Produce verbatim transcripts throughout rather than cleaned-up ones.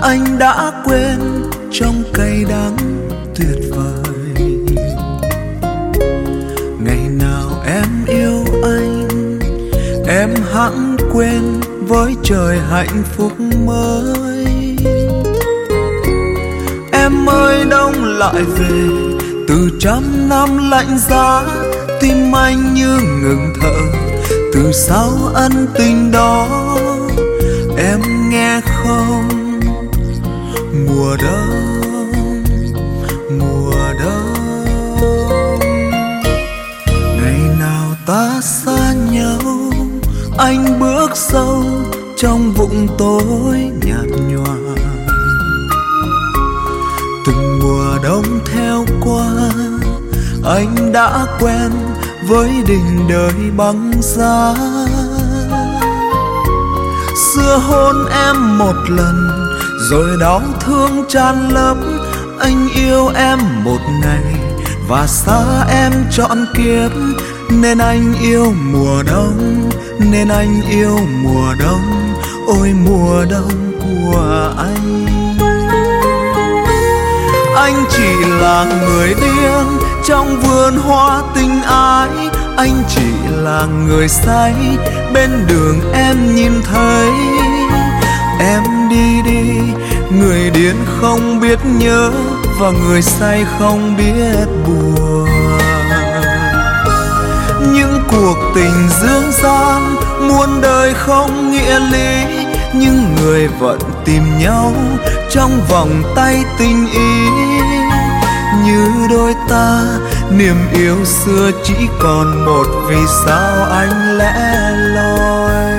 anh đã quên trong cay đắng tuyệt vời. Ngày nào em yêu anh, em hẵng quên với trời hạnh phúc mới. Em ơi đông lại về từ trăm năm lạnh giá, tim anh như ngừng thở từ sau ân tình đó. Em nghe không? Mùa đông, mùa đông. Ngày nào ta xa nhau, anh bước sâu trong vũng tối nhạt nhòa. Từng mùa đông theo qua, anh đã quen với đình đời băng giá. Xưa hôn em một lần rồi đau thương tràn lấp. Anh yêu em một ngày và xa em trọn kiếp. Nên anh yêu mùa đông, nên anh yêu mùa đông. Ôi mùa đông của anh. Anh chỉ là người điên trong vườn hoa tình ái. Anh chỉ là người say bên đường em nhìn thấy. Em đi đi, người điên không biết nhớ và người say không biết buồn. Những cuộc tình dương gian muôn đời không nghĩa lý, nhưng người vẫn tìm nhau trong vòng tay tình ý. Như đôi ta niềm yêu xưa chỉ còn một, vì sao anh lẻ loi.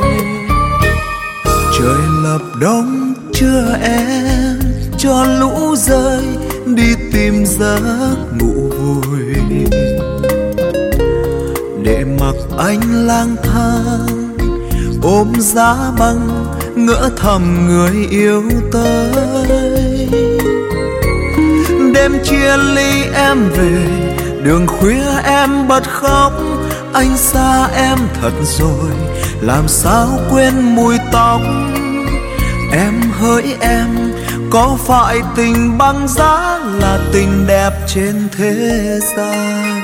Trời lập đông chưa em, cho lũ rơi đi tìm giấc ngủ vui. Để mặc anh lang thang ôm giá băng, ngỡ thầm người yêu tới. Đêm chia ly em về, đường khuya em bật khóc. Anh xa em thật rồi, làm sao quên mùi tóc. Em hỡi em, có phải tình băng giá là tình đẹp trên thế gian?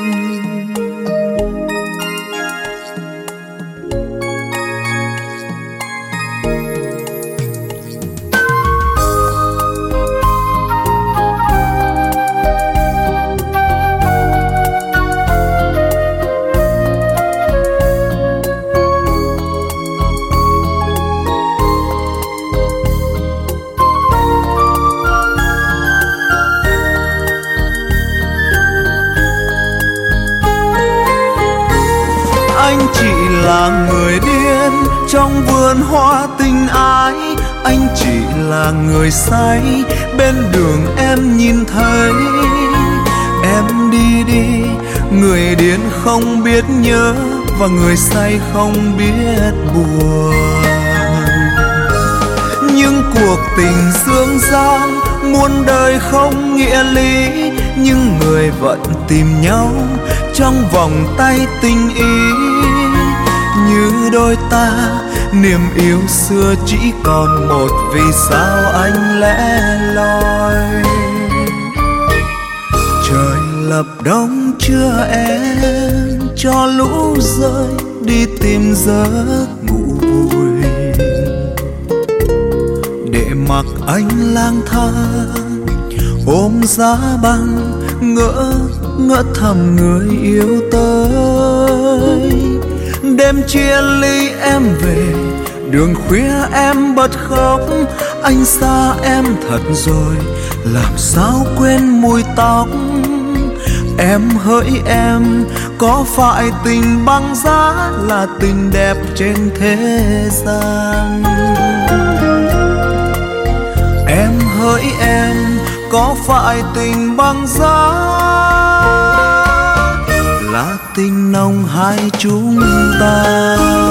Anh chỉ là người điên trong vườn hoa tình ái. Anh chỉ là người say bên đường em nhìn thấy. Em đi đi, người điên không biết nhớ và người say không biết buồn. Nhưng cuộc tình dương gian muôn đời không nghĩa lý, nhưng người vẫn tìm nhau trong vòng tay tình ý. Như đôi ta niềm yêu xưa chỉ còn một, vì sao anh lẻ loi. Trời lập đông chưa em, cho lũ rơi đi tìm giấc ngủ vui. Để mặc anh lang thang ôm giá băng, ngỡ ngỡ thầm người yêu tới. Đêm chia ly em về, đường khuya em bật khóc. Anh xa em thật rồi, làm sao quên mùi tóc. Em hỡi em, có phải tình băng giá là tình đẹp trên thế gian? Em hỡi em, có phải tình băng giá là tình nồng hai chúng ta?